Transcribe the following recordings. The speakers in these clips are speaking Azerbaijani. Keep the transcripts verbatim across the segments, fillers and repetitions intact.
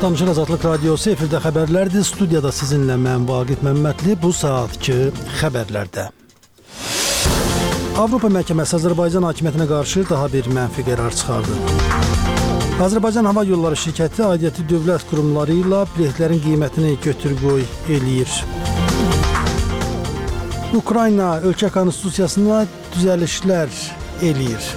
Danışır Azadlıq Radiosu efirdə xəbərlərdir. Studiyada sizinlə mən Vaqif Məmmədli. Bu saatki xəbərlərdə. Avropa Məhkəməsi Azərbaycan hakimiyyətinə qarşı daha bir mənfi qərar çıxardı. Azərbaycan Hava Yolları şirkəti aidiyyəti dövlət qurumları ilə biletlərin qiymətini götür-qoy eləyir. Ukrayna ölkə konstitusiyasına düzəlişlər eləyir.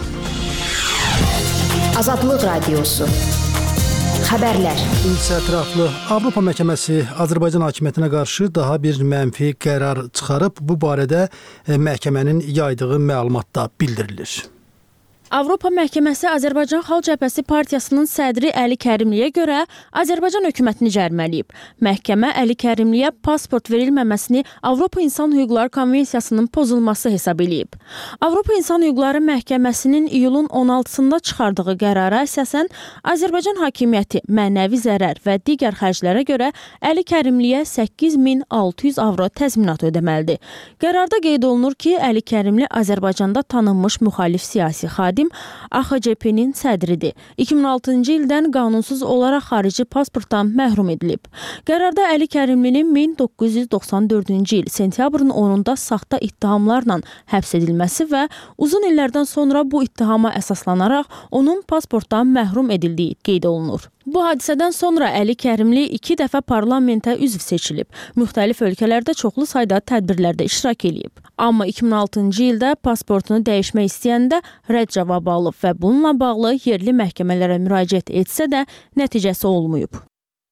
Azadlıq Radiosu Xəbərlər. İlçə ətraflı Avropa Məhkəməsi Azərbaycan hakimiyyətinə qarşı daha bir mənfi qərar çıxarıb. Bu barədə məhkəmənin yaydığı məlumatda bildirilir. Avropa Məhkəməsi Azərbaycan Xalq Cəbhəsi Partiyasının sədri Əli Kərimliyə görə Azərbaycan hökumətini cərimələyib. Məhkəmə Əli Kərimliyə pasport verilməməsini Avropa İnsan Hüquqları Konvensiyasının pozulması hesab edib. Avropa İnsan Hüquqları Məhkəməsinin iyulun on altısında çıxardığı qərara əsasən Azərbaycan hakimiyyəti mənəvi zərər və digər xərclərə görə Əli Kərimliyə səkkiz min altı yüz avro təzminat ödəməlidir. Qərarda qeyd olunur ki, Əli Kərimli Azərbaycanda tanınmış müxalif siyasi xadim A X C P-nin sədridir. iki min altıncı ildən qanunsuz olaraq xarici pasportdan məhrum edilib. Qərarda Əli Kərimlinin min doqquz yüz doxsan dördüncü il sentyabrın onunda saxta ittihamlarla həbs edilməsi və uzun illərdən sonra bu ittihama əsaslanaraq onun pasportdan məhrum edildiyi qeyd olunur. Bu hadisədən sonra Əli Kərimli iki dəfə parlamentə üzv seçilib. Müxtəlif ölkələrdə çoxlu sayda tədbirlərdə iştirak edib. Amma iki min altıncı ildə pasportunu dəyişmək istəyəndə rədd cavabı alıb və bununla bağlı yerli məhkəmələrə müraciət etsə də nəticəsi olmayıb.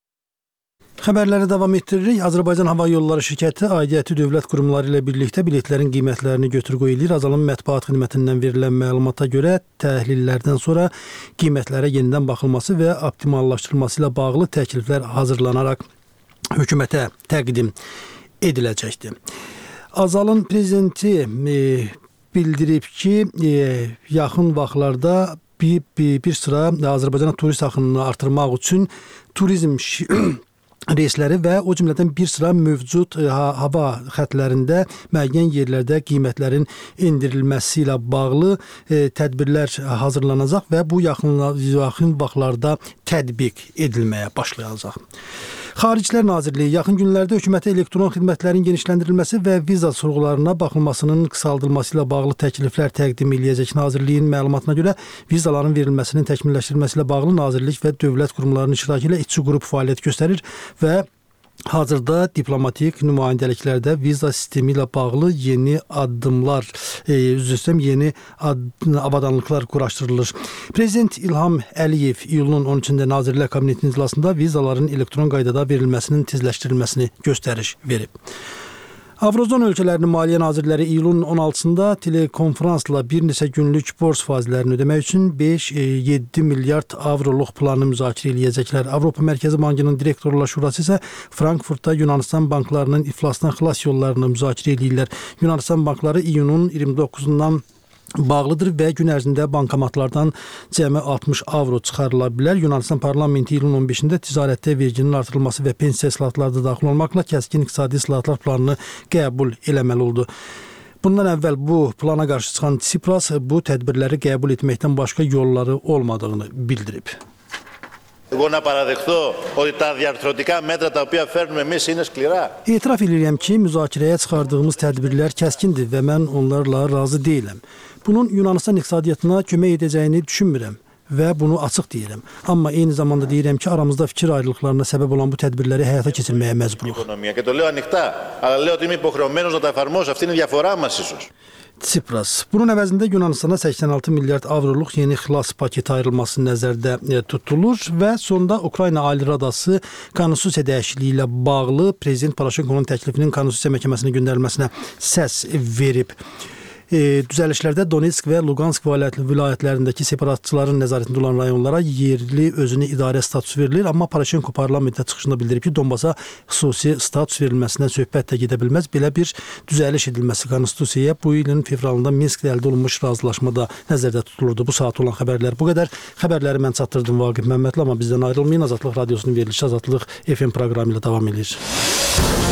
Xəbərləri davam etdiririk. Azərbaycan Hava Yolları şirkəti aidiyyəti dövlət qurumları ilə birlikdə biletlərin qiymətlərini götür-qoy edir. Azalın mətbuat xidmətindən verilən məlumata görə təhlillərdən sonra qiymətlərə yenidən baxılması və optimallaşdırılması ilə bağlı təkliflər hazırlanaraq hökumətə təqdim ediləcəkdir. Azalın prezidenti e, bildirib ki, e, yaxın vaxtlarda bir, bir, bir sıra Azərbaycana turist axınını artırmaq üçün turizm reysləri və o cümlədən bir sıra mövcud hava xətlərində müəyyən yerlərdə qiymətlərin endirilməsi ilə bağlı e, tədbirlər hazırlanacaq və bu yaxın, yaxın vaxtlarda tətbiq edilməyə başlayacaq. Xaricilər Nazirliyi yaxın günlərdə hökumətə elektron xidmətlərin genişləndirilməsi və viza sorğularına baxılmasının qısaldılması ilə bağlı təkliflər təqdim edəcək. Nazirliyin məlumatına görə vizaların verilməsinin təkmilləşdirilməsi ilə bağlı Nazirlik və dövlət qurumlarının iştirakı ilə işçi qrup fəaliyyət göstərir və hazırda diplomatik nümayəndəliklərdə viza sistemi ilə bağlı yeni addımlar, e, üzrə yeni ad, avadanlıqlar quraşdırılır. Prezident İlham Əliyev iyulun on üçündə Nazirlər Kabinetinin iclasında vizaların elektron qaydada verilməsinin tezləşdirilməsini göstəriş verib. Avrozon ölkələrinin Maliyyə Nazirləri iyulun on altısında telekonferansla bir neçə günlük borc faizlərini ödəmək üçün beş yeddi milyard avroluq planı müzakirə edəcəklər. Avropa Mərkəzi Bankının direktorlar şurası isə Frankfurtda Yunanistan banklarının iflasdan xilas yollarını müzakirə edirlər. Yunanistan bankları iyunun iyirmi doqquzundan bağlıdır və gün ərzində bankomatlardan cəmi altmış avro çıxarıla bilər. Yunanistan parlamenti iyulun on beşində ticarətdə verginin artırılması və pensiya islahatları daxil olmaqla kəskin iqtisadi islahatlar planını qəbul eləməli oldu. Bundan əvvəl bu plana qarşı çıxan Tsipras bu tədbirləri qəbul etməkdən başqa yolları olmadığını bildirib. Εγώ να παραδεχθώ ότι τα διαρθρωτικά μέτρα τα οποία φέρνουμε εμείς είναι σκληρά. İtiraf edirəm ki, müzakirəyə çıxardığımız tədbirlər kəskindir və mən onlarla razı deyiləm. Bunun Yunanistan iqtisadiyyatına kömək edəcəyini düşünmürəm və bunu açıq deyirəm. Amma eyni zamanda deyirəm ki, aramızda fikir ayrılıqlarına səbəb olan bu tədbirləri həyata keçirməyə məcburuq. Και το λέω ανοιχτά, αλλά λέω ότι είμαι υποχρεωμένος να τα εφαρμόσω. Αυτή είναι η διαφορά μας ίσως. Tsipras. Bunun əvəzində Yunanistana səksən altı milyard avroluq yeni xilas paketi ayrılması nəzərdə tutulur və sonda Ukrayna Ali Radası konstitusiya dəyişikliyi ilə bağlı Prezident Poroshenkonun təklifinin Konstitusiya Məhkəməsinə göndərilməsinə səs verib. E, düzəlişlərdə Donetsk və Lugansk vilayətlərindəki separatçıların nəzarətində olan rayonlara yerli özünü idarə statusu verilir, amma Poroshenko parlamentdə çıxışında bildirib ki, Donbasa xüsusi status verilməsindən söhbət də gedə bilməz. Belə bir düzəliş edilməsi konstitusiyaya bu ilin fevralında Minskdə əldə olunmuş razılaşmada nəzərdə tutulurdu. Bu saat olan xəbərlər bu qədər. Xəbərləri mən çatdırdım Vaqif Məmmədli, amma bizdən ayrılmayın. Azadlıq Radiosunun verilişi Azadlıq F M proqramı ilə davam edir.